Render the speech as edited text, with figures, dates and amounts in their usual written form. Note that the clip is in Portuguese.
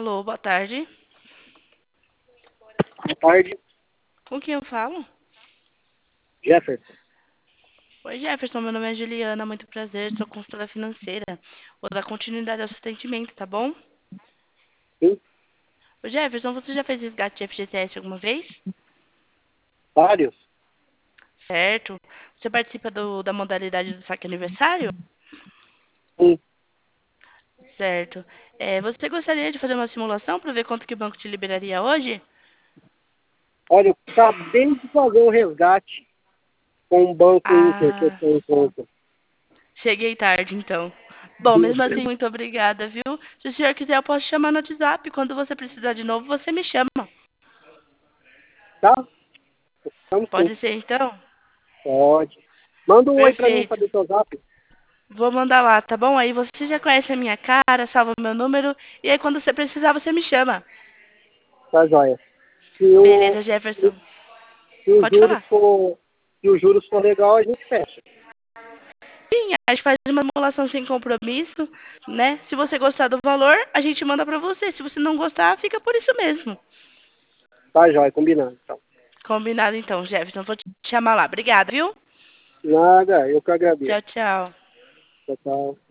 Alô, boa tarde. Boa tarde, Com quem eu falo? Jefferson. Oi, Jefferson, meu nome é Juliana, muito prazer, sou consultora financeira. Vou dar continuidade ao seu atendimento, tá bom? Sim, Ô, Jefferson, você já fez resgate de FGTS alguma vez? vários. Certo. Você participa da modalidade do saque aniversário? Sim. Certo. Você gostaria de fazer uma simulação para ver quanto que o banco te liberaria hoje? Olha, eu acabei de fazer um resgate com um banco Inter que eu Ah, tenho em conta. cheguei tarde, então. Bom, mesmo assim, Isso. muito obrigada, viu? Se o senhor quiser, eu posso chamar no WhatsApp. Quando você precisar de novo, você me chama. Tá? Estamos sim. Pode ser, então? Pode. Manda um oi pra mim, Perfeito. saber seu zap. Vou mandar lá, tá bom? Aí você já conhece a minha cara, salva meu número. E aí, quando você precisar, você me chama. Tá joia. Se Beleza, o, Jefferson. se os Pode juros falar. for, se os juros for legal, a gente fecha. Sim, a gente faz uma simulação sem compromisso, né? Se você gostar do valor, a gente manda pra você. Se você não gostar, fica por isso mesmo. Tá joia, combinado. Então. Combinado, então, Jefferson. Vou te chamar lá. Obrigada, viu? Nada, eu que agradeço. Tchau, tchau. Tchau, tchau.